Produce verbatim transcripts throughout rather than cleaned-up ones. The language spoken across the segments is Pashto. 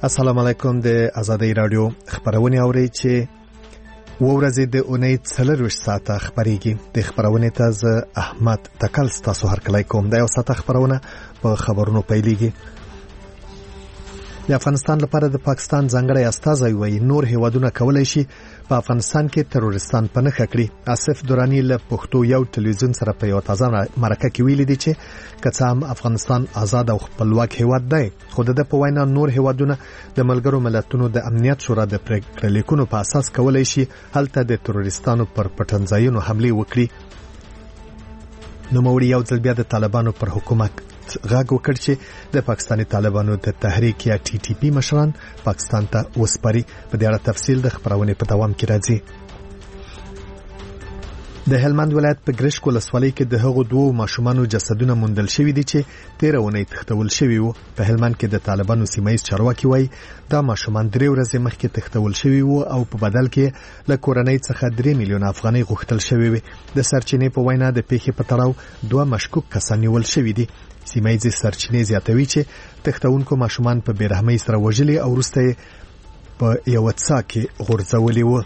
السلام علیکم. د آزادۍ رادیو خبرونه اورئ چې ورځې د اونۍ څلرویشت ساعته خبرېږي. د خبرونه ته زه احمد تکل ستاسو هرکلی کوم. د یو ساعته خبرونه په خبرونو پیلېږي. د افغانستان لپاره د پاکستان ځانګړی استازی وایي نور هیوادونه کولای شي په افغانستان کې تروریستان په نښه کړي. آصف درانی له پښتو یو ټلویزیون سره په یو تازه مرکه کې ویلي دي چې که څه هم افغانستان آزاد او خپلواک هیواد دی، خو د په وینا نور هیوادونه د ملګرو ملتونو د امنیت شورا د پریکړې لیکونو په اساس کولای شي هلته د تروریستانو پر پټنځایونو حمله وکړي. نوموړي یو ځل بیا د طالبانو پر حکومت غږ وکړ چې د پاکستاني طالبانو د تحریک یا ټي ټي پی مشران پاکستان ته وسپاري. په دې اړه تفصیل د خبرونې په دوام کې راځي. د هلمند ولایت په ګرشک ولسوالۍ کې د هغو دوو ماشومانو جسدونه موندل شوي دي چې تیر اونۍ تښتول شوي وو. په هلمند کې د طالبانو سیمایي چارواکي وایي دا ماشومان درې ورځې مخکې تښتول شوي وو او په بدل کې له کورنۍ څخه درې میلیونه افغانۍ غوښتل شوي وي. د سرچینې په وینا د پیښې په تړاو دوه مشکوک کسان نیول شوي دي. سیمایي سرچینې زیاتوي چې تښتونکو ماشومان په بیرحمۍ سره وژلي او وروسته په یو څا کې غورځولي وو.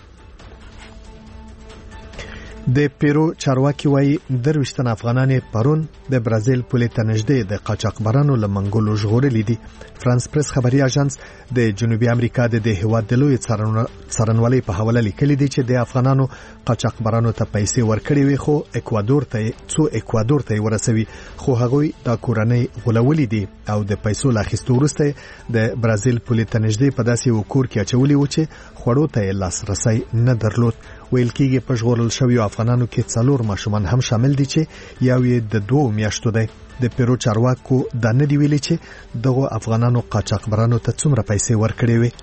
د پیرو چارواکي وایي درویشت تن افغانان پرون د برازیل پولې ته نږدې د قاچاقبرانو له منګولو ژغورلي دي. فرانس پریس خبري اژانس د جنوبي امریکا د هیواد د لوی څارنوالۍ په حواله لیکلي دي چې د افغانانو قاچاقبرانو ته پیسې ورکړي وي، خو اکوادور ته څو اکوادور ته ورسوي، خو هغوی د کورنۍ غولولي دي او د پیسو لاخیستو وروسته د برازیل پولې ته نږدې په داسې یو کور کې اچولي و چې خوړو ته لاسرسی نه درلود. ویل کېږي په ژغورل شویو افغانانو کې څلور ماشومان هم شامل دي چې یو یې د دوو میاشتو دی. د پیرو چارواکو دا نه دی ویلي چې دغه افغانانو قاچاقبرانو ته څومره پیسې ورکړي وي.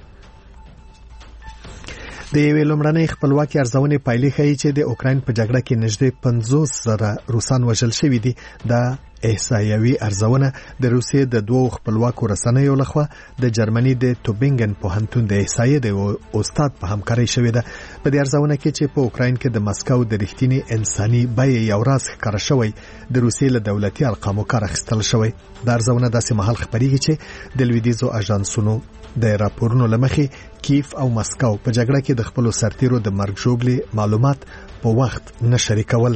د یوې لومړنۍ خپلواکۍ ارزونې پایلې ښیي چې د اوکراین په جګړه کې نږدې پنځوس زره روسان وژل شوي دي. دا احصایوي ارزونه د روسیې د دوو خپلواکو رسنیو لخوا د جرمني د توبینګن پوهنتون د احصایې د استاد په همکارۍ شوې ده. په دې ارزونه کې چې په اوکراین کې د مسکو د رښتینی انساني بیې یو راز ښکاره شوی، د روسیې له دولتي ارقامو کار اخیستل شوی. د ارزونه داسې مهال خبرېږي چې د لویدیځو اژانسونو د راپورونو لمخې کیف او مسکو په جګړه کې د خپلو سرتیرو د مرګ ژوبلې معلومات په وخت نه شریکول.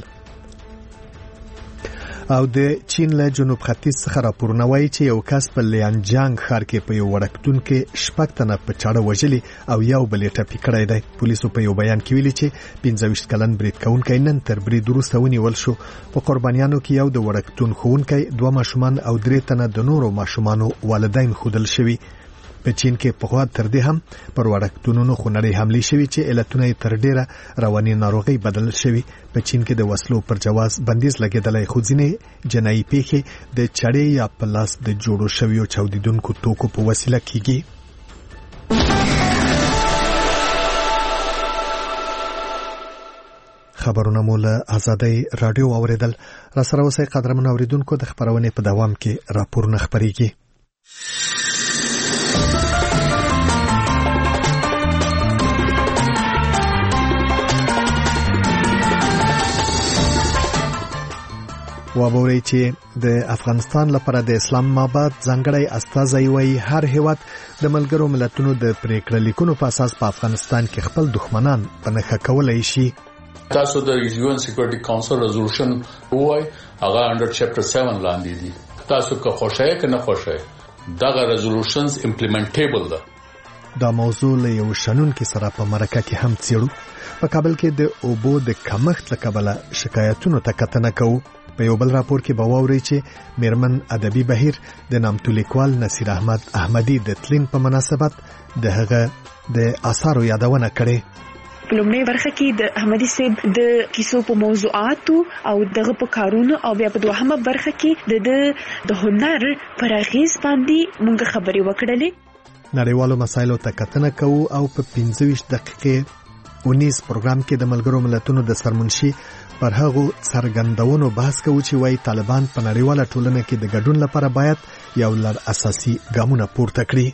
او د چین له جنوب ختیځ څخه راپورونه وایي چې یو کس په لیانجانګ ښار کې په یو وړکتون کې شپږ تنه په چاړه وژلي او یو بل یې ټپي کړی دی. پولیسو په یو بیان کې ویلي چې پنځه ویشت کلن برید کوونکی نن تر برید وروسته ونیول شو. په قربانیانو کې یو د وړکتون ښوونکی، دوه ماشومان او درې تنه د نورو ماشومانو والدین ښودل شوي. په چین کې په خوا تر دې هم پر وړکتونونو خونړۍ حملې شوي چې علتونه یې تر ډیره رواني ناروغۍ بدل شوي. په چین کې د وسلو پر جواز بندیز لګېدلی، خو ځینې جنایي پیښې د چړې یا په لاس د جوړو شویو چاودیدونکو توکو په وسیله کیږي. خبرونه مو له آزادۍ رادیو اوریدل. را سره اوسئ قدرمن اوریدونکو، د خبرونې په دوام کې راپورونه خپرېږي. وابوري چې د افغانستان لپاره د اسلام آباد ځانګړی استازی وایي هر هیواد د ملګرو ملتونو د پریکړې لیکونو په اساس په افغانستان کې خپل دښمنان په نښه کولای شي. تاسو د یو ان سکیورټي کونسل ریزولوشن وای هغه انډر چپټر سیون لاندې دي. تاسو که خوشاله که نه خوشاله دغه ریزولوشنز امپلیمنټیبل ده. دا موضوع له یو شنن کې سره په مرکه کې هم څیړو. په کابل کې د اوبو د کمښت له کبله شکایتونو ته کتنه کوو. په یو بل راپور کې به واورئ چې میرمن ادبي بهیر د نامتو لیکوال نصیر احمد احمدي د تلین په مناسبت د هغه د آثارو یادونه کړې. په لومړۍ برخه کې د احمدي صاحب د کیسو په موضوعاتو او دغه په کارونو او بیا په دوهمه برخه کې د د هنر پر اغیز باندې مونږ خبرې وکړلې. نړیوالو مسایلو ته کتنه کوو او په پنځه ویشت دقیقې ونیس پروګرام کې د ملګرو ملتونو د سرمنشي پر هغو څرګندونو بحث کوو چې وايي طالبان په نړیواله ټولنه کې د ګډون لپاره باید یو لړ اساسي ګامونه پورته کړي.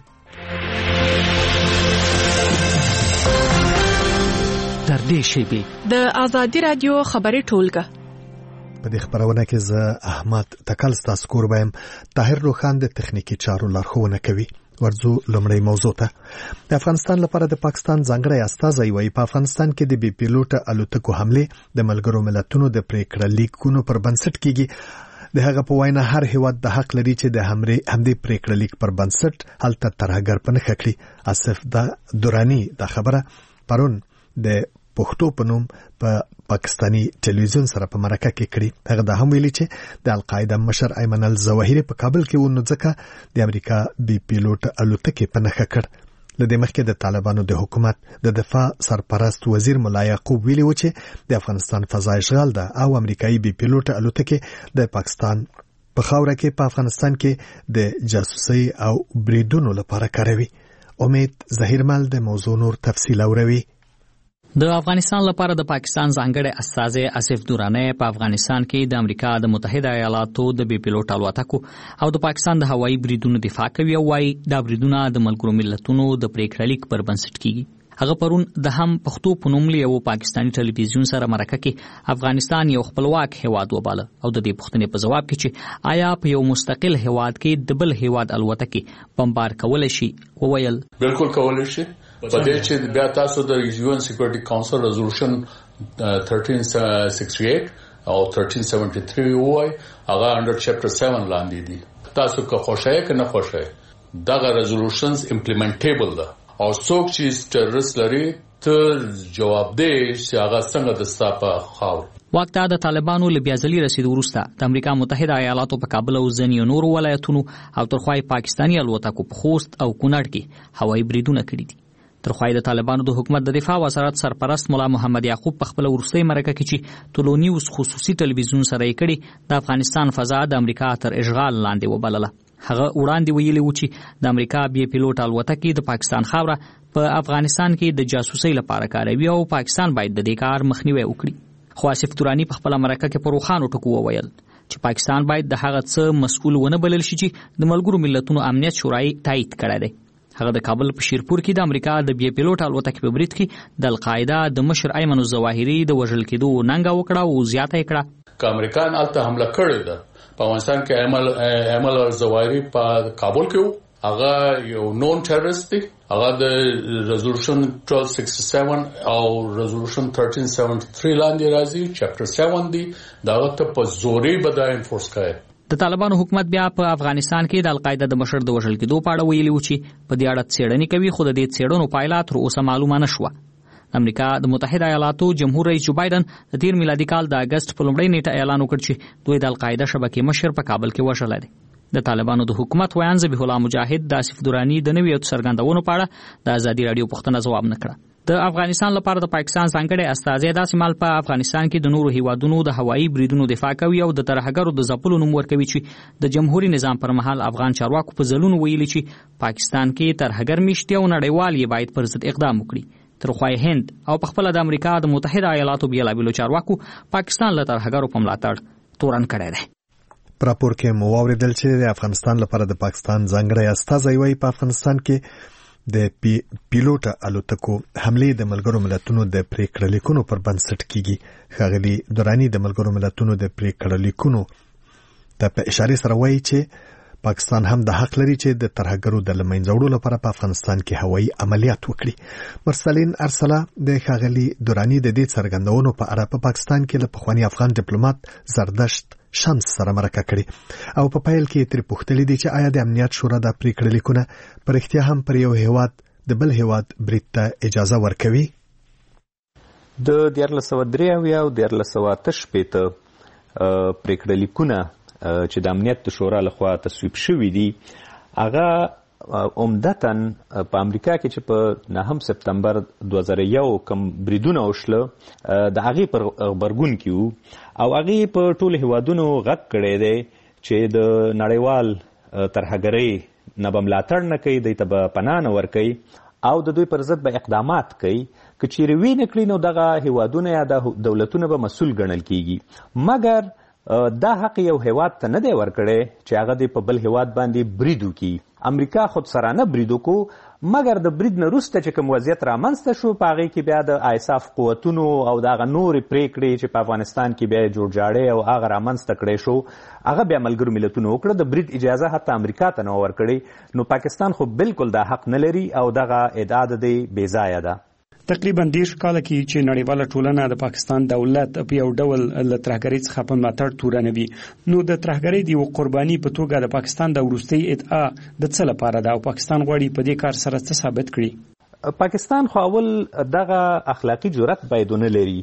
تر دې شیبې د آزادۍ رادیو خبري ټولګه په دې خبرونه کې زه احمد تکل ستاسو کوربم. طاهر روخان د تخنیکی چارو لارښوونه کوي. ورځو لومړی موضوع ته. د افغانستان لپاره د پاکستان ځانګړی استازی وایي په افغانستان کې د بي پیلوټه الوتکو حمله د ملګرو ملتونو د پریکړه لیکونو پر بنسټ کیږي. د هغه په وینا هر هیواد د حق لري چې د همدې پریکړه لیک پر بنسټ هلته ترهګر پنه کړي. اسف د دورانی د خبره پرون د پښتو په نوم په پاکستانی ټلویزیون سره په مرکه کې کړي. هغه د هم ویلي چې د القاعده مشر ایمن الظواهری په کابل کې ونه ځکه د امریکا بي پیلوټ الوتکې په نخښه کړ. لدې مخکې د طالبانو د حکومت د دفاع سرپرست وزیر مولا یعقوب ویلي و چې د افغانستان فضا اشغال ده او امریکایي بي پیلوټ الوتکې د پاکستان په خاوره کې په افغانستان کې د جاسوسي او بریدونو لپاره کاروي. امید ظهیرمل د موضوع نور تفصیل اوروي. د افغانستان لپاره د پاکستان ځانګړی استازی اسف دورانی په افغانستان کې د امریکا د متحده ایالاتو د بي پیلوټ الوتکو او د پاکستان د هوایي بریدونو دفاع کوي او وايي دا بریدونه د ملګرو ملتونو د پریکړه لیک پر بنسټ کیږي. هغه پرون د هم پښتو په نوم یو پاکستانی ټلویزیون سره مرکه کې افغانستان یو خپلواک هیواد وباله او د دې پوښتنې په جواب کې چې آیا په یو مستقل هیواد کې د بل هیواد الوتکې بمبار کول شي وویل بالکل کول شي. په دې چې بیا تاسو د یو ان سکیورټي کونسل ریزولوشن thirteen sixty-eight او thirteen seventy-three وای هغه انډر چپټر seven لاندې دي. تاسو که خوشاله که نه خوشاله دغه ریزولوشنز امپلیمنټیبل ده او څوک چې ټیرریست لري ته جواب دی چې هغه څنګه د ستاپه خاور. وقته د طالبانو له بیا ځلي رسید وروسته د امریکا متحده ایالاتو په کابل او ځینې نورو ولایتونو او ترخوای پاکستاني الوتکو په خوست او کونړ کې هوایي بریدونه کړي دي. ترخوای د طالبانو د حکومت د دفاع وزارت سرپرست مولا محمد یعقوب په خپل ورستۍ مرکه کې چې ټولو نیوز خصوصي ټلویزیون سره یې کړي د افغانستان فضا د امریکا تر اشغال لاندې وبلله. هغه وړاندې ویلي و چې د امریکا بي پیلوټ الوتکې د پاکستان خاوره په افغانستان کې د جاسوسۍ لپاره کاروي او پاکستان باید د دې کار مخنیوي وکړي. خو اسف دورانی په خپل مرکه کې په روښانو ټکو وویل چې پاکستان باید د هغه څه مسؤل ونه بلل شي چې د ملګرو ملتونو امنیت شورای تایید کړی دی. هغه د کابل په شیرپور کې د امریکا د بي پیلوټ الوتکې په برید کې د القاعده د مشر ایمن الظواهری د وژل کېدو ننګه وکړه او زیاته یې کړه چې امریکایان هلته حمله کړې ده. په افغانستان کې ایمن ایمن الظواهری په کابل کې هغه یو نون ټیرریست دی. هغه د ریزولوشن twelve sixty-seven او ریزولوشن thirteen seventy-three لاندې راځي. چپټر seven دی دغه ته په زوري بدای انفورس کوي. د طالبانو حکومت بیا په افغانستان کې د القاعده د مشر د وژل کېدو په اړه ویلي و چې په دې اړه څېړنې کوي خو د دې څېړنو پایله تر اوسه معلومه نه شوه. امریکا د متحده ایالاتو جمهور رئیس جو بایدن د تیر میلادي کال د اگست په لومړۍ نیټه اعلان وکړ چې دوی د القاعده شبکې مشر په کابل کې وژلی دی. د طالبانو د حکومت ویان ذبیح الله مجاهد د اسف دورانی د نویو څرګندونو په اړه د ازادي راډیو پوښتنه ځواب نه کړه. د افغانستان لپاره د پاکستان ځانګړی استازی داسې مال په افغانستان کې د نورو هیوادونو د هوایي بریدونو دفاع کوي او د ترهګرو د ځپلو نوم ورکوي چې د جمهوریت نظام پر مهال افغان چارواکو په ځلونو ویلي چې پاکستان کې ترهګر میشتي او نړیوال یې باید پر ضد اقدام وکړي. ترخوای هند او په خپل د امریکا د متحده ایالاتو بیلابیلو چارواکو پاکستان له ترهګرو په ملاتړ تورن کړی دی. په راپور کې مو واوریدل چې د افغانستان لپاره د پاکستان ځانګړی استازی وایي په افغانستان کې د پی پیلوټ الوتکو حمله د ملګرو ملتونو د پریکړه لیکونو پر بنسټ کیږي. ښاغلي دورانی د ملګرو ملتونو د پریکړه لیکونو ته په اشاره سره وایي چې پاکستان هم د حق لري چې د ترهګرو د لمنځه وړلو لپاره په افغانستان کې هوایي عملیات وکړي. مرسلین ارسلا د ښاغلي دورانی د دې څرګندونو په اړه په پاکستان کې له پخوانی افغان ډیپلوماټ زردشت شمس سره مرکه کړي او په پیل کې تر پوښتنې دي چې آیا د امنیت شورا د پریکړه لیکونه پر اختیار هم پر یو هیواد د بل هیواد برید ته اجازه ورکوي. د دیارلس سوه درې اویا او دیارلس سوه اته شپېته پریکړه لیکونه چې د امنیت شورا لخوا تصویب شوي دي هغه عمدتاً په امریکا کې چې په نهم سپتمبر دوه زره یو کم بریدونه وشله د هغې پر غبرګون کې وو او هغې په ټولو هیوادونو غږ کړی دی چې د نړیوال ترهګرۍ نه به ملاتړ نه کوي، دوی ته به پناه نه ورکوي او د دوی پر ضد به اقدامات کوي. که چیرې وی نه کړي نو دغه هیوادونه یا د دولتونه به مسؤل ګڼل کیږي. مګر دا حق یو هیواد ته نه دی ورکړی چې هغه د په بل هیواد باندې برید وکړي. امریکا خود سرانه برید وکړو، مګر د برید نه وروسته چې کوم وضعیت رامنځته شو په هغې کې بیا د ایساف قوتونو او د هغه نورې پرېکړې چې په افغانستان کې بیا یې جوړجاړی او هغه رامنځته کړی شو، هغه بیا ملګرو ملتونو وکړه. د برید اجازه حتی امریکا ته نه ورکړې. نو پاکستان خو بالکل دا حق نه لري او دغه ادعا د دې بېځایه ده. تقریبا دېرش کاله کې چې نړیواله ټولنه د پاکستان دولت په یو ډول له ترهګرۍ څخه په ملاتړ تورنوي، نو د ترهګرۍ د یوه قرباني په توګه د پاکستان د وروستۍ ادعا د څه لپاره ده او پاکستان غواړي په دې کار سره څه ثابت کړي؟ پاکستان خو اول دغه اخلاقي جرأت باید ونه لري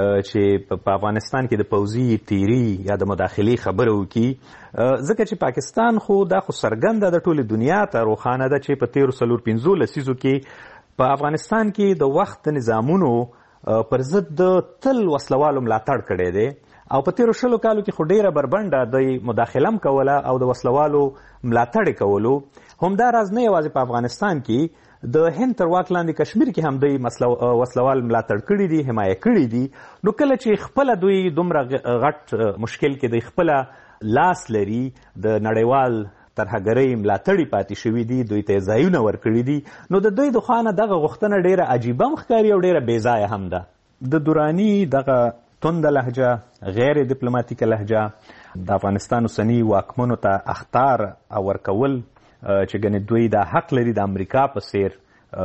چې په افغانستان کې د پوځي تیری یا د مداخلې خبره وکړي، ځکه چې پاکستان خو دا خو څرګنده د ټولې دنیا ته روښانه ده چې په تیرو څلور پنځو لسیزو کې په افغانستان کې د وخت نظامونو پر ضد د تل وسلوالو ملاتړ کړی دی او په تیرو شلو کالو کې خو ډیره بربنډه د مداخله هم کوله او د وسلوالو ملاتړ یې کولو. همداراز نه یوازې په افغانستان کې، د هند تر واک لاندې کشمیر کې هم دوی وسلوال ملاتړ کړي دي، حمایه کړي دي. نو کله چې خپله دوی دومره غټ مشکل کې دوی خپله لاس لري، د نړیوال ترهګرۍ ملاتړي پاتې شوي دي، دوی ته ځایونه ورکړي دي، نو د دوی د خوا نه دغه غوښتنه ډیره عجیبه هم ښکاري او ډیره بېځایه هم ده. د دراني دغه تنده لهجه، غیر ډیپلوماتیکه لهجه، د افغانستان اوسني واکمنو ته اخطار ورکول چې ګنې دوی دا حق لري د امریکا په څیر،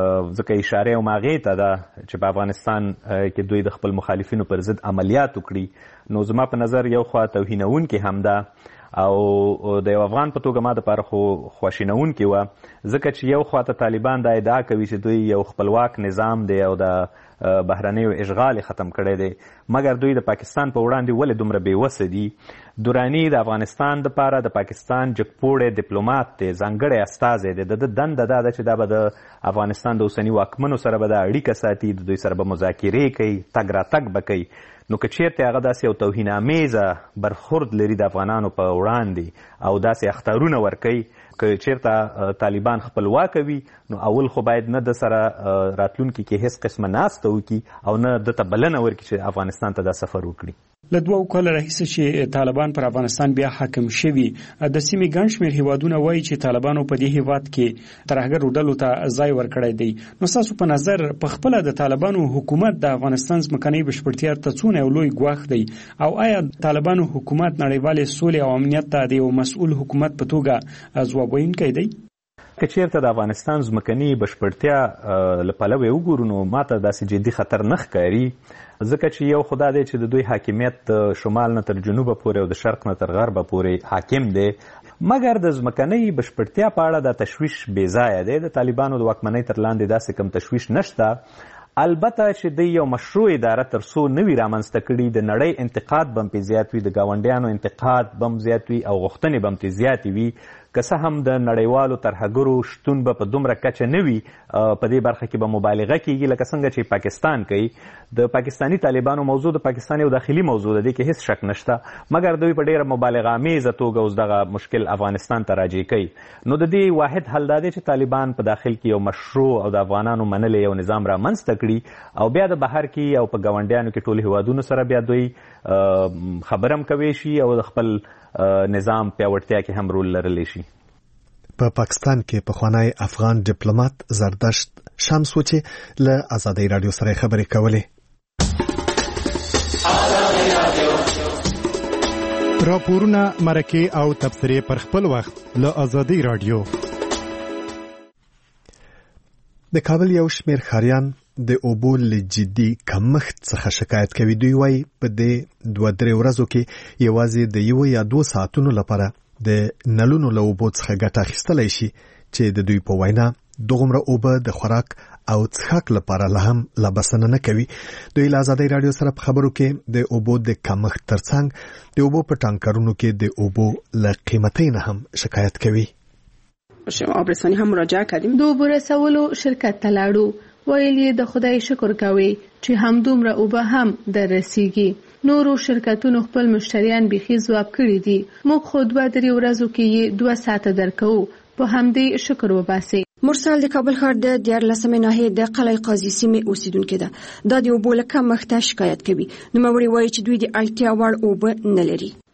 ځکه اشاره هم هغې ته ده چې په افغانستان کې دوی د خپل مخالفینو پر ضد عملیات وکړي. نو زما په نظر یو خوا توهینونکې هم ده او د یو افغان په توګه ما دپاره خو خواشینونکې وه، ځکه چې یو خوا ته طالبان دا ادعا کوي چې دوی یو خپلواک نظام دی او د بهرنیو اشغال ختم کړی دی، مګر دوی د پاکستان په وړاندې ولې دومره بېوسه دي؟ دراني د افغانستان دپاره د پاکستان جګپوړی ډیپلومات دی، ځانګړی استازی دی. د ده دنده دا ده چې دا به د افغانستان د اوسني واکمنو سره به دا اړیکه ساتي، د دوی سره به مذاکرې کوي، تګ راتګ به کوي. نو که چیرته هغه داسې یو توهین امیزه برخورد لري د افغانانو په وړاندې او داسې اخطارونه ورکوي، که چیرته طالبان خپلواکه وي، نو اول خو باید نه د سره راتلونکي کې هیڅ قسمه ناسته وکړي او نه ده ته بلنه ورکړي چې افغانستان ته دا سفر وکړي. له دوو کاله راهیسې چې طالبان پر افغانستان بیا حاکم شوي، د سیمې ګڼ شمېر هیوادونه وایي چې طالبانو په دې هیواد کې ترهګرو ډلو ته ځای ورکړی دی. نو ستاسو په نظر په خپله د طالبانو حکومت د افغانستان ځمکنۍ بشپړتیا ته څونه یو لوی ګواښ دی او آیا طالبانو حکومت نړیوالې سولې او امنیت ته د یو مسؤل حکومت په توګه ځواب ویونکی دی؟ که چیرته د افغانستان ځمکني بشپړتیا له پلوه وګورو نو ماته داسې جدي خطر نه ښکاري، ځکه چې یو خدا دی چې د دوی حاکمیت د شمال نه تر جنوبه پورې او د شرق نه تر غربه پورې حاکم دی، مګر د ځمکنۍ بشپړتیا په اړه دا تشویش بېځایه دی. د طالبانو د واکمنۍ تر لاندې داسې کم تشویش نشته. البته چې د یو مشروع اداره تر څو نوي رامنځته کړي، د نړۍ انتقاد به هم پرې زیات وي، د ګاونډیانو انتقاد به هم زیات وي او غوښتنې به هم ترې زیاتې وي. که څه هم د نړیوالو ترهګرو شتون به په دومره کچه نه وي، په دې برخه کې به مبالغه کیږي لکه څنګه چې پاکستان کوي. د پاکستاني طالبانو موضوع د پاکستان یو داخلي موضوع ده، دې کې هیڅ شک نشته، مګر دوی په ډیره مبالغه امیزه توګه اوس دغه مشکل افغانستان ته راجع کوي. نو د دې واحد حل دا دی چې طالبان په داخل کې یو مشروع او د افغانانو منلې یو نظام رامنځته کړي او بیا د بهر کې او په ګاونډیانو کې ټول هیوادونو سره بیا دوی خبرم کوي شي او د خپل نظام پیاوړتیا کې هم رول لرلی شي. په پاکستان کې پخوانی افغان ډیپلوماټ زردشت شمس و چې له آزادۍ رادیو سره خبرې کولې. راپورونه، مرکې او تبصرې پر خپل وخت له آزادۍ رادیو. د کابل یو شمېر ښاریان د اوبو له جدي کمښت څخه شکایت کوي. دوی وایي په دې دوه درې ورځو کې یوازې د یو یا دوه ساعتونو لپاره د نلونو له اوبو څخه ګټه اخیستلی شي چې د دوی په وینا دغومره اوبه د خوراک او څښاک لپاره لا هم لا بسنه نه کوي. دوی له آزادۍ رادیو سره په خبرو کې د اوبو د کمښت ترڅنګ د اوبو په ټانکرونو کې د اوبو له قیمتۍ نه هم شکایت کوي. آبرسانی هم مراجعه کردیم، د اوبو رسولو شرکت ته لاړو، ویل یې د خدای شکر کوي چې همدومره اوبه هم در رسیږي. نورو شرکتونو خپل مشتریان بیخي ځواب کړي دي. موږ خو دوه درې ورځو کې یې دوه ساعته درکوو، په همدې شکر وباسئ. مرسل د کابل ښار د دیارلسمې ناحیې د قلعه قاضي سیمې اوسیدونکې ده. دا د اوبو له کمښته شکایت کوي. نوموړې وایي چې دوی د اړتیا وړ اوبه نه لري.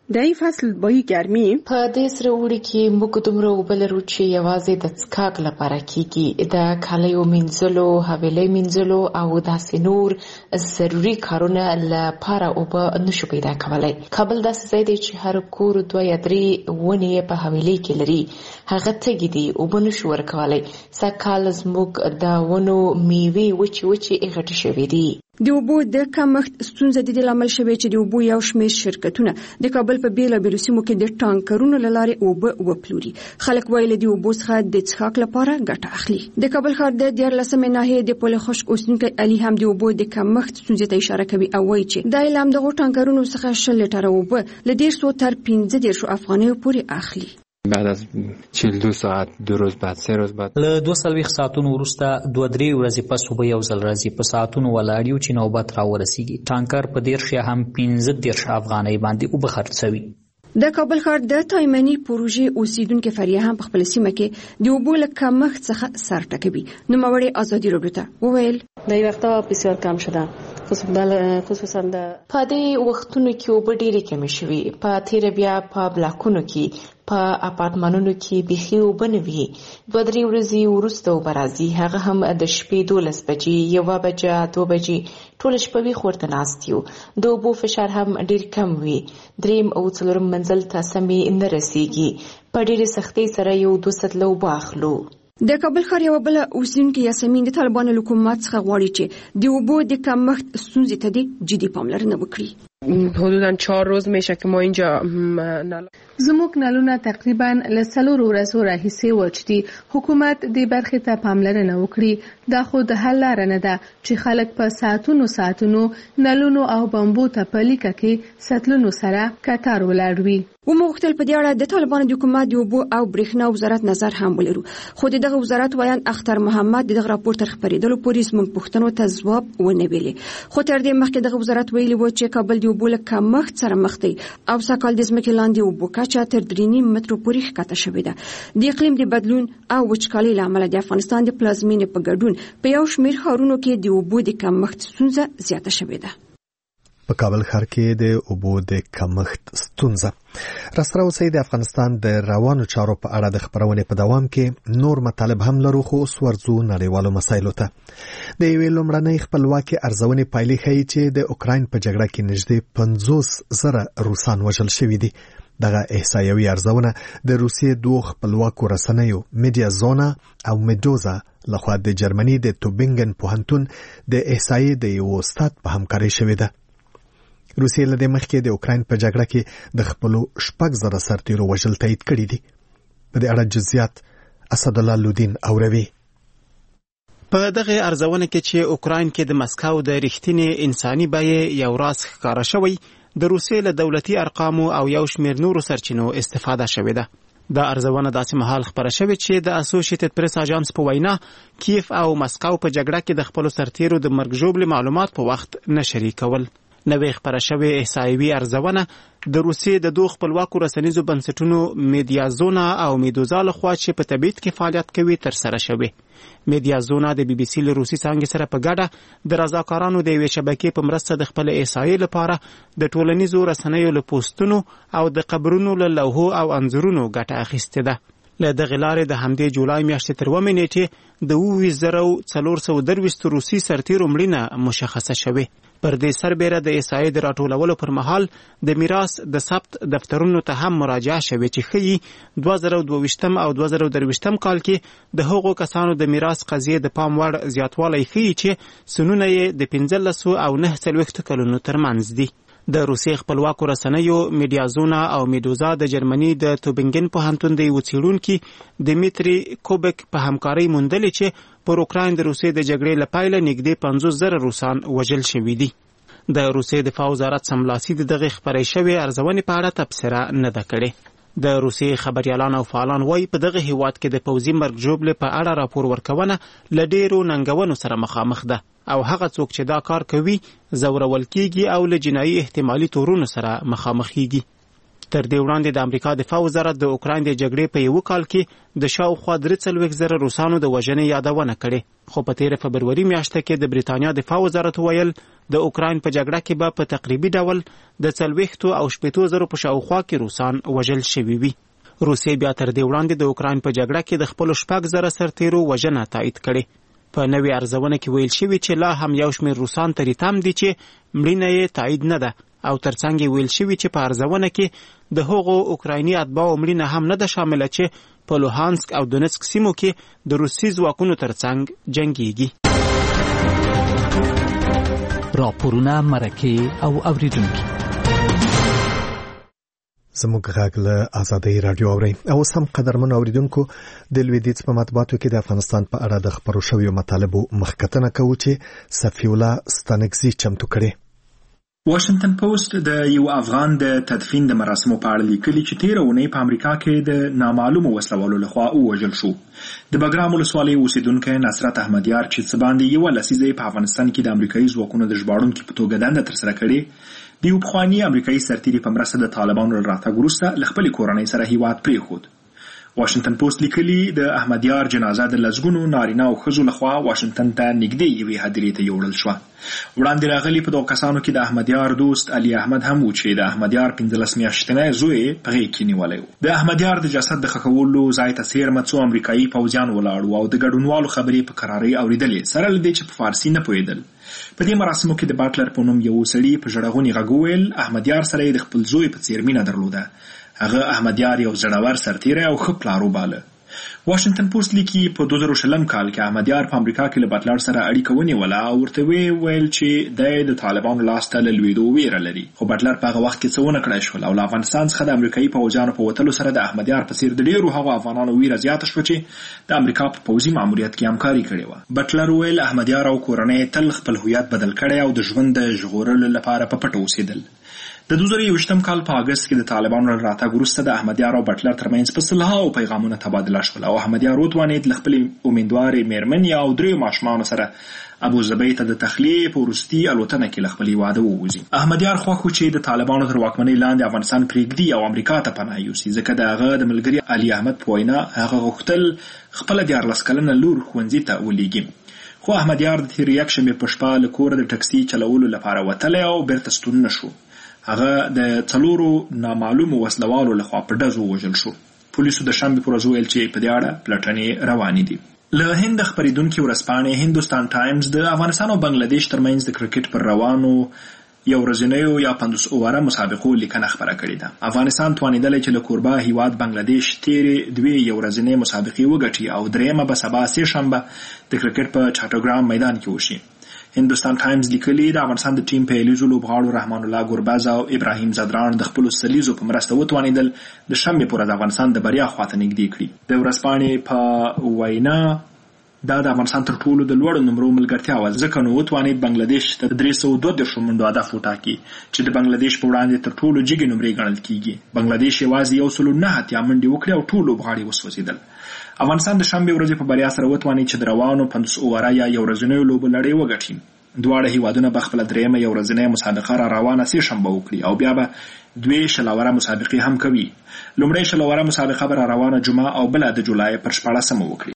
دای فصل بای ګرمي په دې سره وړي کې موږ دومره اوبه لرو چې یوازې د څښاک لپاره کېږي د کالیو مینځلو حویلۍ مینځلو او داسې نور ضروري کارونه لپاره اوبه نشو پیدا کولی. کابل داسې ځای دی چې هر کور دوه یا درې ونې په حویلۍ کې لري. هغه تږي دي، اوبه نشو ورکولی. سږکال زموږ د ونو میوې وچې وچې غټې شوې دي. د اوبو د کمښت ستونزه د دې لامل شوې چې د اوبو یو شمېر شرکتونه د کابل په بیلابیلو سیمو کې د ټانکرونو له لارې اوبه وپلوري. خلک وایي له دې اوبو څخه د څښاک لپاره ګټه اخلي. د کابل ښار د دیارلسمې ناحیې د پل خشک اوسېدونکی علي هم د اوبو د کمښت ستونزې ته اشاره کوي او وایي چې دا له همدغو ټانکرونو څخه شل لیټره اوبه له دېرش سوه تر پنځه دېرشو افغانیو پورې اخلي. بعد از چهل دو ساعت دو روز بعد سه روز بعد له دوه څلوېښت ساعتونو وروسته دوه درې ورځې پس اوبه یو ځل راځي. په ساعتونو ولاړ یو چې نوبت راورسیږي. ټانکر په دېرش یا هم پنځه دېرش افغانۍ باندې اوبه خرڅوي. د کابل ښار د تایمني پروژې اوسیدونکي فریه هم په خپل سیمه کې د اوبو له کمښت څخه سر ټکوي. نوموړې ازادي راډیو ته وویل د یو وخت بسیار کم شده، خصوصا د په دې وختونو کې اوبه ډېرې کمې شوي. په تیره بیا په بلاکونو کې په اپارتمانونو کې بیخي اوبه نه وي. دوه درې ورځې وروسته اوبه راځي، هغه هم د شپې دولس بجې، یوه بجه، دوه بجې، ټوله شپه ویښ ورته ناست یو. د اوبو فشار هم ډېر کم وي. دریم او څلورم منزل ته سمې نه رسیږي. په ډېرې سختۍ سره یو دوه سطله اوبه اخلو. د کابل ښار یوه بله اوسیدونکې یاسمین د طالبانو له حکومت څخه غواړي چې د اوبو د کمښت ستونزې ته دې جدي پاملرنه وکړي. حدوداً چهار روز میشه که ما اینجا نل زموږ نلونه تقریبا له څلورو ورځو راهیسې وچ دي. حکومت دې برخې ته پاملرنه وکړي. دا خو د حل لاره نه ده چې خلک په ساعتونو ساعتونو نلونو او بمبو ته په لیکه کې سطلونو سره کتار ولاړ وي. وموږتل په دې اړه د طالبانو د حکومت د اوبو او برېښنا وزارت نظر هم ولرو، خو د دغه وزارت ویان اختر محمد دغه راپور تر خپرېدلو پورې زموږ پوښتنو ته ځواب ونه ویلې. خو تر دې مخکې دغه وزارت ویلي و چې کابل د اوبو له کمښت سره مخ دی او سږکال د ځمکې لاندې اوبو کچه تر درې نیم مترو پورې ښکته شوې ده. د اقلیم د بدلون او وچکالۍ له امله د افغانستان د پلازمېنې په ګډون په یو شمېر ښارونو کې د اوبو د کمښت ستونزه زیاته شوې ده. په کابل ښار کې د اوبو د کمښت ستونزه. راسره اوسئ د افغانستان د روانو چارو په اړه د خبرونې په دوام کې نور مطالب هم لرو، خو اوس ورځو نړیوالو مسایلو ته. د یوې لومړنۍ خپلواکې ارزونې پایلې ښیي چې د اوکراین په جګړه کې نږدې پنځوس زره روسان وژل شوي دي. دغه احصایوي ارزونه د روسیې دوه خپلواکو رسنیو میډیا زونا او میډوزا لخوا د جرمني د توبینګن پوهنتون د احصایې د یو استاد په همکارۍ شوې ده. روسیې له دې مخکې د اوکراین په جګړه کې د خپلو شپږ زره سرتیرو وژل تایید کړي دي. په دې اړه جزئیات اسدالله لودین اوروي. په دغه ارزونه کې چې اوکراین کې د مسکو د رښتینی انساني بیې یو راز ښکاره شوی، د روسیې له دولتي ارقامو او یو شمېر نورو سرچینو استفاده شوې ده. دا ارزونه داسې مهال خبره شوې چې د اسوسییټډ پریس اژانس په وینا کیف او مسکو په جګړه کې د خپلو سرتیرو د مرګ ژوبلې معلومات په وخت نه شریکول. نوې خبره شوې احصایوي ارزونه د روسیې د دوه خپلواکو رسنیزو بنسټونو میډیا زونا او میډوزا لخوا چې په تبعید کې فعالیت کوي تر سره شوې. میډیا زونا د بي بي سي له روسي څانګې سره په ګډه د رضاکارانو د یوې شبکې په مرسته د خپل احصایې لپاره د ټولنیزو رسنیو له پوسټونو او د قبرونو له لوحو او انځورونو ګټه اخیستې ده. له دغې لارې د همدې جولای میاشتې تر اوومې نیټې د اووه ویشت زره څلور سوه درویشت روسي سرتیرو مړینه مشخصه شوې. پر دې سربیره د احصایې د راټولولو پر مهال د میراث د ثبت دفترونو ته هم مراجعه شوې چې ښیي دوه زره دوه ویشتم او دوه زره درویشتم کال کې د هغو کسانو د میراث قضیې د پام وړ زیاتوالی ښیي چې سنونه یې د پنځلسو او نهه څلوېښتو کلونو ترمنځ دي. د روسیې خپلواکو رسنیو میډیا زونا او میډوزا د جرمني د توبینګن پوهنتون د یو څېړونکي دمیتري کوبک په همکارۍ موندلې چې پر اوکراین د روسیې د جګړې له پیله نږدې پنځوس زره روسان وژل شوي دي. د روسیې دفاع وزارت سملاسي د دغې خپرې شوې ارزونې په اړه تبصره نه ده کړې. د روسیې خبریالان او فعالان وایي په دغه هیواد کې د پوځي مرګ ژوبلې په اړه راپور ورکونه له ډېرو ننګونو سره مخامخ ده او هغه څوک چې دا کار کوي ځورول کیږي او له جنایي احتمالي تورونو سره مخامخ کیږي. تر دې وړاندې د امریکا دفاع وزارت د اوکراین د جګړې په یو کال کې د شاوخوا درې څلوېښت زره روسانو د وژنې یادونه کړې، خو په تیره فبروري میاشته کې د بریتانیا دفاع وزارت ویل د اوکراین په جګړه کې به په تقریبي ډول د څلوېښتو او شپېتو زرو په شاوخوا کې روسان وژل شوي وي. روسیې بیا تر دې وړاندې د اوکراین په جګړه کې د خپلو شپږ زره سرتیرو وژنه تایید کړې. په نوې ارزونه کې ویل شوي چې لا هم یو شمېر روسان ترې تم دي چې مړینه یې تایید نه ده، او ترڅنګ یې ویل شوي چې په ارزونه کې د هغو اوکرایني اتباعو مړینه هم نه ده شامله چې په لوهانسک او دونیتسک سیمو کې د روسي ځواکونو ترڅنګ جنګیږي. راپورونه، مرکې او اوریدونکي زموږ غږ له آزادۍ رادیو اورئ. او سم قدرمن اوریدونکو د لویدیځ په مطبوعاتو کې د افغانستان په اړه د خبرو شویو مطالبو مخکتنه کوو چې صفی الله ستانکزي چمتو کړي. واشنگټن پوسټ د یو افغان د تدفین د مراسمو په اړه لیکلي چې تیره اونۍ په امریکا کې د نامعلومو وسلوالو لخوا ووژل شو. د بګرام ولسوالۍ اوسیدونکی نصرت احمدیار چې څه باندې یوه لسیزه په افغانستان کې د امریکایي ځواکونو د ژباړونکي په توګه دنده ترسره کړې، د یو پخواني امریکایي سرتیري په مرسته د طالبانو له راتګ وروسته له خپلې کورنۍ سره هیواد پرېښود. واشنگټن پوسټ لیکلي د احمدیار جنازه د لسګونو نارینه او ښځو لخوا واشنگټن ته نږدې یوې هدیرې ته یوړل شوه. وړاندې راغلي په دغو کسانو کې د احمدیار دوست علي احمد هم و چې د احمدیار پنځلس میاشتنی زوی یې په غېږ کې نیولی و. د احمدیار د جسد د ښخ کولو ځای ته څیرمه څو امریکایي پوځیان ولاړ وو او د ګډونوالو خبرې په کرارۍ اورېدلې، سره له دې چې په فارسي نه پوهېدل. په دې مراسمو کې د باټلر په نوم یو سړي په ژړغوني غږ وویل احمدیار سره یې د خپل زوی په څېر مینه درلوده. هغه احمدیار یو زړور سرتیری او ښه پلار وباله. واشنگټن پوسټ لیکي په دوه زره شلم کال کې احمدیار په امریکا کې له باټلر سره اړیکه ونیوله او ورته ویل چې دی د طالبانو لاس ته له لوېدو ویره لري، خو باټلر په هغه وخت کې څه ونه کړای شول او له افغانستان څخه د امریکایي پوځیانو په وتلو سره د احمدیار په څېر د ډېرو هغو افغانانو ویره زیاته شوه چې د امریکا په پوځي ماموریت کې همکاري کړې وه. باټلر ویل احمدیار او کورنۍ تل خپل هویت بدل کړی او د ژوند د ژغورلو لپاره په پټه اوسېدل. د دوه زره یوویشتم کال په اګست کې د طالبانو له راتګ وروسته د احمدیار او باټلر ترمنځ په سلهاوو پیغامونه تبادله شول او احمدیار وتوانېد له خپلې امیندوارې مېرمنې او دریو ماشومانو سره ابوظبي ته د تخلیې په وروستي الوتنه کې له خپل هیواده ووځي. احمدیار خوښ و چې د طالبانو تر واکمنۍ لاندې افغانستان پرېږدي او امریکا ته پناه یوسي، ځکه د هغه د ملګري علي احمد په وینا هغه غوښتل خپله دیارلس کلنه لور ښوونځي ته ولېږي. خو احمدیار د تېرې یکشنبې په شپه له کوره د ټکسي چلولو لپاره وتلی او بیرته ستون نه شو. هغه د څلورو نامعلومو وسلوالو لخوا په ډزو ووژل شو. پولیسو د شنبې په ورځ ویل چې په دې اړه پلټنې روانې دي. له هند خپرېدونکې ورځپاڼې هندوستان ټایمز د افغانستان او بنګلادیش ترمنځ د کرکټ پر روانو یو ورځنیو یا پنځوس اووره مسابقو لیکنه خپره کړې ده. افغانستان توانېدلی چې له کوربه هیواد بنګلادیش تېرې دوې یو ورځنۍ مسابقې وګټي او درېیمه به سبا سې شنبه د کرکټ په چاټوګرام میدان کې وشي. هندوستان ټایمز لیکلي د افغانستان د ټیم په الیزو لوبغاړو رحمان الله ګربز او ابراهیم زدران د خپلو سلیزو په مرسته وتوانېدل د شنبې په ورځ افغانستان د بریا خواته نږدې کړي. د ورځپاڼې په وینا دا د افغانستان تر ټولو د لوړو نمرو ملګرتیا وه، ځکه نو وتوانېد بنګلادیش ته د درې سوه دوه دېرشو منډو هدف وټاکي چې د بنګلادیش په وړاندې تر ټولو جګې نمرې ګڼل کېږي. بنګلادیش یوازې یو سلو نه اتیا منډې وکړې او ټول لوبغاړي وسوځېدل. افغانستان د شنبې ورځې په بریا سره وتوانېد چې د روانو پنځوس اووره یا یو ورځنیو لوبو لړۍ وګټي. دواړه هیوادونه به خپله درېیمه یو ورځنۍ مسابقه را روانه سې شنبه وکړي او بیا به دوې شلوره مسابقې هم کوي. لومړۍ شلوره مسابقه به را روانه جمعه او بله د جولای پر شپاړسمه وکړي.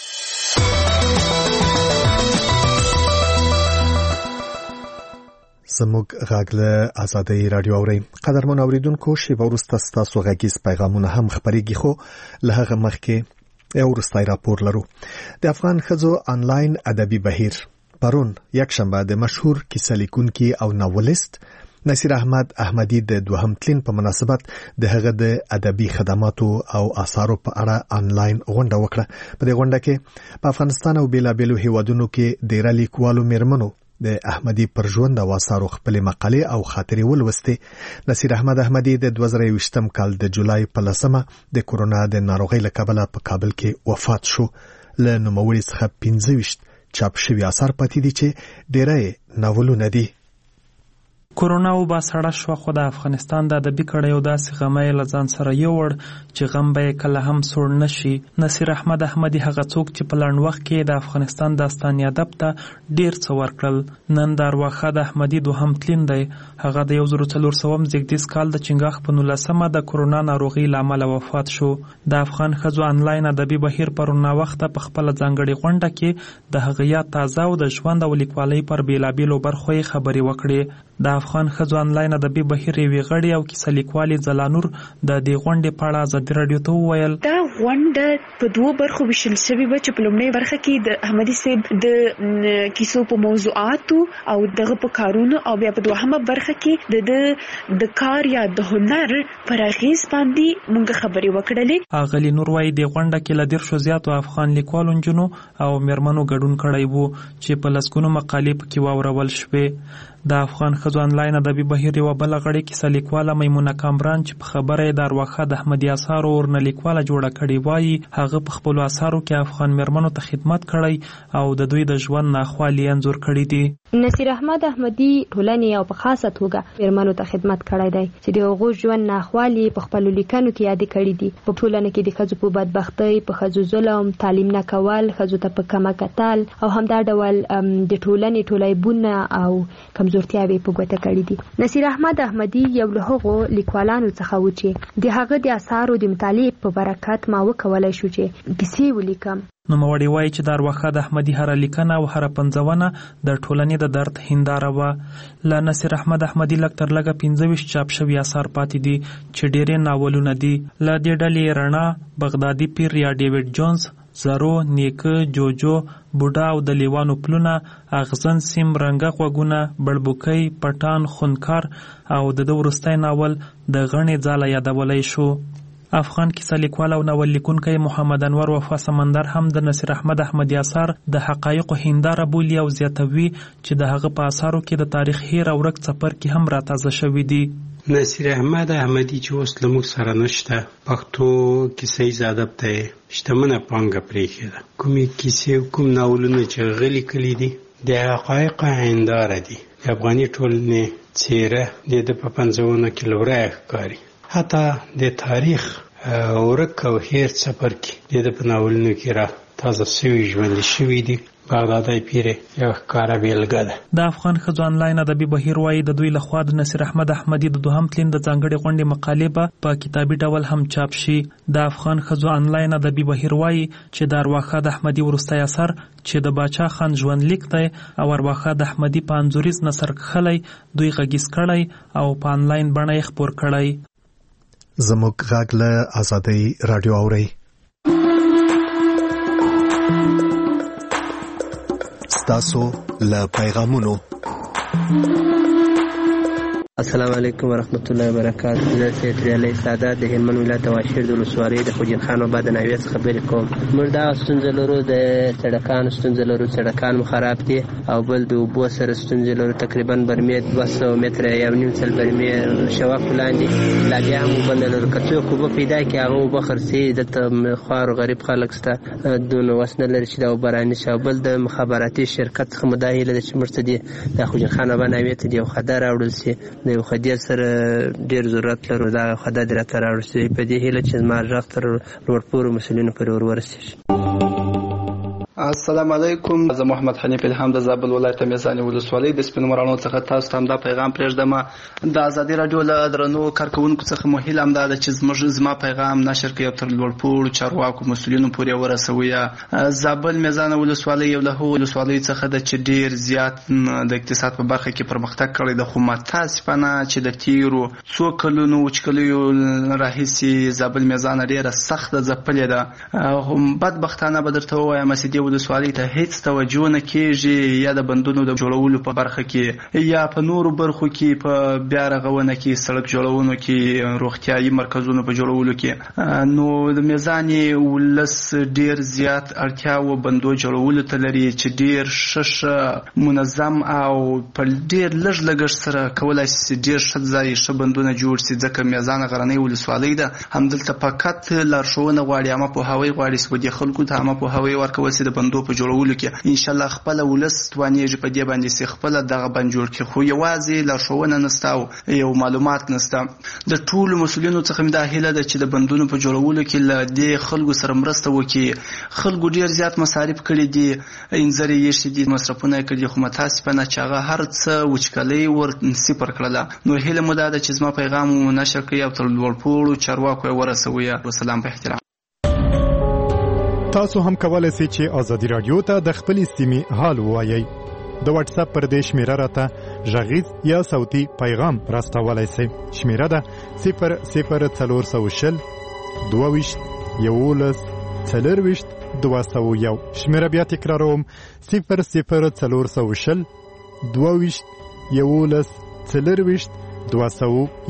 زموږ غږ له آزادۍ رادیو اورئ. قدرمن اوریدونکو، شیبه وروسته ستاسو غږیز پیغامونه هم خپرېږي، خو له هغه مخکې یو وروستی راپور لرو. د افغان ښځو آنلاین ادبي بهیر پرون یکشنبه د مشهور کیسه لیکونکي او ناولست نصیر احمد احمدی د دوهم تلین په مناسبت د هغه د ادبي خدماتو او آثارو په اړه آنلاین غونډه وکړه. په دې غونډه کې په افغانستان او بیلابیلو هیوادونو کې ډېر لیکوالو میرمنو د احمدی پر ژوند او آثارو خپلې مقالې او خاطرې ولوستې. نصیر احمد احمدی د دوه زره یوویشتم کال د جولای په لسمه د کورونا د ناروغۍ له کبله په کابل کې وفات شو. له نوموړي څخه پنځه ویشت چاپ شوي آثار پاتې دي چې ډېری ناولونه دي. کورونا او با سړه شو خو د افغانستان د ادبي کړیو داسې غمې له ځان سره یوړ چې غم به کله هم سوړ نشي. نصیر احمد احمدي هغه څوک چې په لنډ وخت کې د افغانستان داستاني ادب ته ډیر څه ورکړل. نن د ارواښاد احمدي دوهم تلین دی. هغه د یو زر څلور سوه زیږدیز کال د چنګاښ په نولسمه د کورونا ناروغۍ له امله وفات شو. د افغان ښځو انلاین ادبي بهیر پرون ناوخته په خپله ځانګړې غونډه کې د هغه یاد تازه او د ژوند او لیکوالۍ پر بېلابېلو برخو یې خبرې وکړې. د افغان ښځو انلاین ادبي بهیر یوې غړي او کیسه لیکوالې ځلانور د دې غونډې په اړه ازادي راډیو ته وویل دا غونډه په دوو برخو ویشل شوې وه چې په لومړۍ برخه کې د احمدي صاحب د کیسو په موضوعاتو او دغه په کارونو او بیا په دوهمه برخه کې د د کار یا د هنر پر اغیز باندې موږ خبرې وکړلې. اغلی نور وايي د غونډه کې له دیرشو زیاتو افغان لیکوالو نجونو او میرمنو ګډون کړی وو چې په لسګونو مقالې پکې واورول شوې. د افغان ښځو انلاین ادبي بهیر یوه بله غړې کیسه لیکواله میمونه کامران چې په خبره یې د ارواښاد احمدي اثارو ورنه لیکواله جوړه کړې وایي هغه په خپلو اثارو کې افغان میرمنو ته خدمت کړی او د دوی د ژوند ناخوالې انځور کړي دي. نصیر احمد احمدي ټولنې او په خاصه توګه میرمنو ته خدمت کړی دی چې د هغو ژوند ناخوالې په خپلو لیکنو کې یادې کړي دي. په ټولنه کې د ښځو په بدبختۍ، په ښځو ظلم، تعلیم نه کول، ښځو ته په کمه کتل او همدا ډول د ټولنې ټولیبونه او کمزورتیاوې په ګوته کړي دي. نصیر احمد احمدي یو له هغو لیکوالانو څخه و چې د هغه د اثارو د مطالعې په برکت ما وکولی شو چې کیسې ولیکم. نوموړی وایي چې د ارواښاد احمدي هره لیکنه او هره پنځونه د ټولنې د درد هنداره وه. له نصیر احمد احمدي لږ تر لږه پنځه ویشت چاپ شوي اثار پاتې دي چې ډېرې ناولونه دي. له دې ډلې رڼا، بغدادي پیر یا ډیوډ جونز، زرو، نیکه، جوجو، بوډا او د لیوانو پلونه، اغزن سیم، رنګه غوږونه، بړبوکۍ، پټان، خونکار او د ده وروستی ناول د غڼې ځاله یادولی شو. افغان کیسه لیکوال او ناول لیکونکی محمد انور وفا سمندر هم د نصیر احمد احمدي اثار د حقایقو هنداره بولي او زیاتوي چې د هغه په اثارو کې د تاریخ هیر او ورک څپرکي هم راتازه شوي دي. نصیر احمد احمدي چې اوس له موږ سره نشته، پښتو کیسه ییز ادب ته یې شتمنه پانګه پرېښې ده. کومې کیسې کوم ناولونه چې هغه لیکلي دي د حقایقو هنداره دي. د افغاني ټولنې څېره د ده په پنځونه کې له ورایه ښکاري. حتی د تاریخ ورک او هیر څپرکي د ده په ناولونو کې را تازه شوي ژوندي شوي دي. بغدادي پیر یو ښکاره بیلګه ده. د افغان ښځو انلاین ادبي بهیر وایي د دوی لخوا د نصیر احمد احمدي د دوهم تلین د ځانګړې غونډې مقالې به په کتابي ډول هم چاپ شي. د افغان ښځو انلاین ادبي بهیر وایي چې د ارواښاد احمدي وروستی اثر چې د باچا خان ژوندلیک دی او ارواښاد احمدي په انځوریز نثر کښلی دوی غږیز کړی او په انلاین بڼه یې خپور کړی. زموږ غږ له ازادۍ راډیو اورئ. ستاسو له پیغامونو. السلام علیکم ورحمت الله وبرکاته. زه سید علي سعادت د هلمند ولایت واشیر د ولسوالۍ د خوجین خان آباد د ناوې څخه خبرې کوم. موږ دغه ستونزه لرو، د سړکانو ستونزه لرو، سړکان مو خراب دي او بل د اوبو سره ستونزې لرو. تقریبا برمې دوه سوه متره یو نیم سل برمې شواف لاندې لا بیا هم اوبه نه لرو. که څوک اوبه پیدا کړي هغه اوبه خرڅوي. دلته خوار غریب خلک شته دونه وس نه لري چې دا اوبه رانیسي. او بل د مخابراتي شرکت څخه مو دا هیله ده چې موږ ته دې د خوجین خان آباد ناوې ته د یو خده راوړل شي. د یو خدې سره ډېر ضرورت لرو. دا خده دې راته راوړل شي په دې هیله چې زما غږ تر لوړ پوړو مسؤلینو پورې ور ورسېږي. السلام علیکم. زه محمد حنیف الهام د زابل ولایت میزانې ولسوالۍ د سپینو مراڼو څخه تاسو ته همدا پیغام پرېږدم. د ازادي راډیو له درنو کارکوونکو څخه مو هیله همدا ده چې زموږ زما پیغام نشر کړئ او تر لوړپوړو چارواکو مسؤلینو پورې ورسوي. زابل میزانه ولسوالۍ یو له هغو ولسوالیو څخه ده چې ډېر زیات د اقتصاد په برخه کې پرمختګ کړی ده، خو متاسفانه چې د تیرو څو کلونو وچکلیو راهیسې زابل میزانه ډېره سخته ځپلې ده. بدبختانه به درته ووایم چې دې ولسوالۍ ته هیڅ توجه نه کیږي، یا د بندونو د جوړولو په برخه کې یا په نورو برخو کې، په بیا رغونه کې، سړک جوړونو کې، روغتیايي مرکزونو په جوړولو کې. نو د میزانې ولس ډیر زیات اړتیا و بندو جوړولو ته لري چې ډیر ښه منظم او په ډیر لږ لګښت سره کولای شي ډیر ښه ځای ښه بندونه جوړ شي. ځکه میزانه غرنۍ ولسوالۍ ده، همدلته فقط لارښوونه غواړي، عامه پوهاوی غواړي چې د خلکو ته عامه پوهاوی ورکول شي د بندو په جوړولو کې ان شاء الله خپل ولس توانیږي په دې باندې سي خپل دغه بند جوړ کړي. خو یوازې لارښوونه نشته او یو معلومات نشته. د ټولو مسولینو څخه دا هیله ده چې د بندونو په جوړولو کې له دې خلکو سره مرسته وکړي. خلکو ډیر زیات مصارف کړي دي، انځري یې شدي مصرفونه کړي، خو متاسفانه چې هغه هر څه وچکلي ور صفر کړله. نو هیله مو ده چې زما پیغام نشر کړي او تر لوړپوړو چارواکو ورسوي. وسلام په احترام. تاسو هم کولای شئ چې ازادي رادیو ته د خپل سیمې حال ووایئ. د واتس اپ پر دې شمیره راته غږیز یا صوتي پیغام راستولای شئ. شمیره ده صفر صفر څلور سوه شل دوه ویشت یولس څلرویشت دوه سوه یو. شمیره بیا تکراروم صفر صفر څلور سوه شل دوه ویشت یولس څلرویشت دوه سوه